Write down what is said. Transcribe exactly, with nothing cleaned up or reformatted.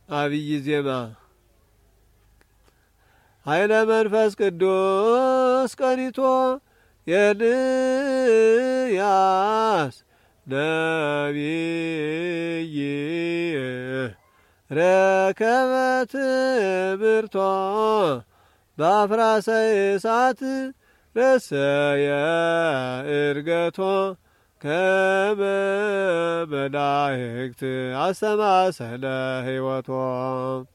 አብይ ዜማ ኃይለ መንፈስ ቅዱስ ቀኒቶ ኤልያስ ነቢይ ረከበ ትምህርቶ በአፍራሰ እሳት ረሰየ እርገቶ ከመ መላእክት አሰማሰለ ሕይወቶ